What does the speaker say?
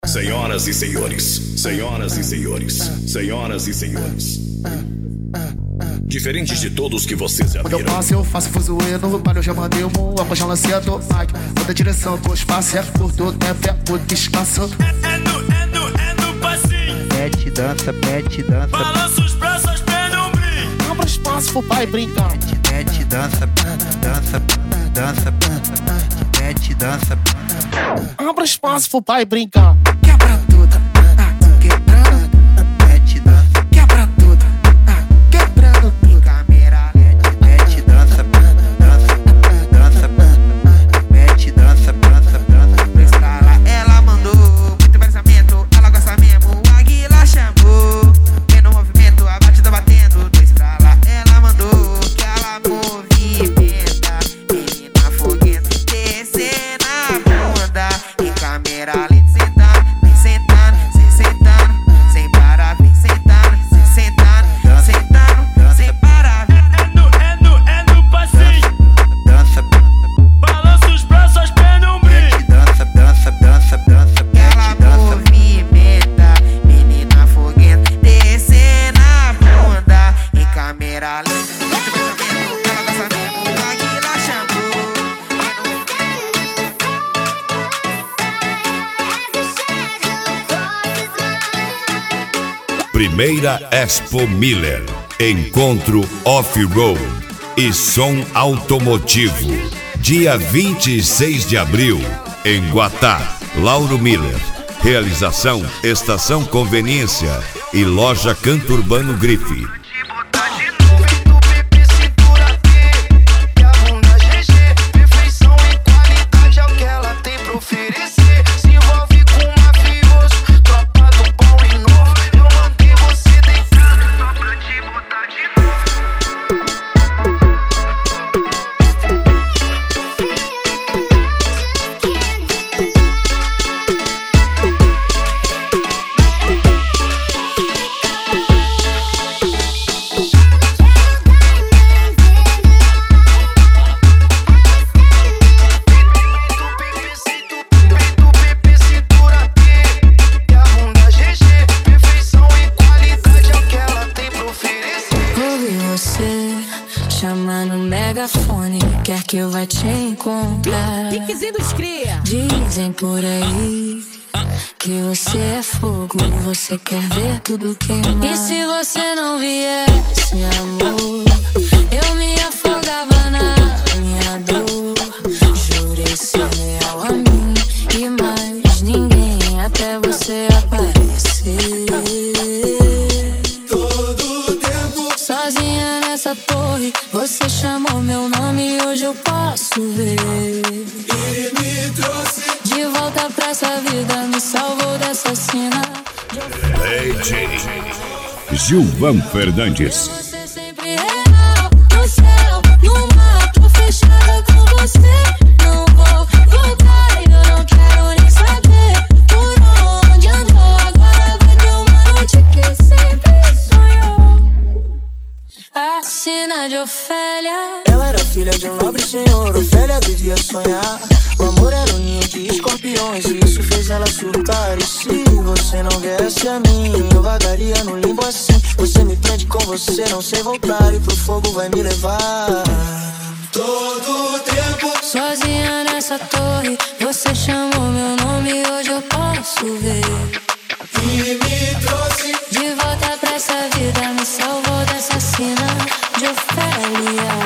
Senhoras e senhores, senhoras e senhores, senhoras e senhores. Diferentes de todos que vocês já viram. Quando eu passo, eu faço fuzuê no baile, eu já mandei um após já lancei do mic. Toda direção do espaço é por todo tempo, é por descanso. É no passinho. Mete, dança, mete, dança. Balança os braços, pena um brinco. Abra espaço pro pai brincar. Mete, dança, dança, dança. Mete, dança. Abra espaço pro pai brincar. Quebra tudo, quebrando. Mete, dança. Quebra tudo, quebrando tudo. Câmera lenta, mete, dança, dança, dança. Mete, dança, dança, dança. Pra escalar, ela mandou muito pensamento, ela gosta mesmo. O Águila chamou, vem no movimento, a batida batendo. Pra escalar, ela mandou que ela movimenta. Menina foguenta, descendo a bunda. Em câmera lenta, sentando, vem sentando, sem sentando, sem parar, vem sentando, sem sentando, sentando, sem parar. É no passinho. Dança, Balança os braços, pena um brinco. dança, dança, dança, dança. Ela movimenta, menina foguenta, descendo a bunda. Em câmera lenta, muito pensamento, ela gosta mesmo. O Águila chamou. Primeira Expo Miller. Encontro off-road e som automotivo. Dia 26 de abril, em Guatá. Lauro Miller. Realização Estação Conveniência e Loja Canto Urbano Grife. Chama no megafone, quer que eu vá te encontrar. Piquezinho dos cria. Dizem por aí que você é fogo, você quer ver tudo queimar. E se você não viesse, amor, eu me afogava na minha dor. Jurei ser leal a mim e mais ninguém até você aparecer. Sozinha nessa torre, você chamou meu nome e hoje eu posso ver. E me trouxe de volta pra essa vida, me salvou dessa cena. Gilvan Fernandes. Você sempre real, no céu, no mar, tô fechada com você. Não vou voltar, eu não quero nem saber por onde andou. Agora vai ter uma noite que sempre sonhou. A cena de Ofélia. Ela era filha de um nobre senhor, Ofélia devia sonhar. O amor era um ninho de escorpiões e isso fez ela surtar. E se você não viesse a mim, eu vagaria no limbo assim. Você me prende com você, não sei voltar, e pro fogo vai me levar. Todo tempo Sozinha nessa torre, você chamou meu nome e hoje eu posso ver. e me trouxe De volta pra essa vida, me salvou dessa cena de Ofélia.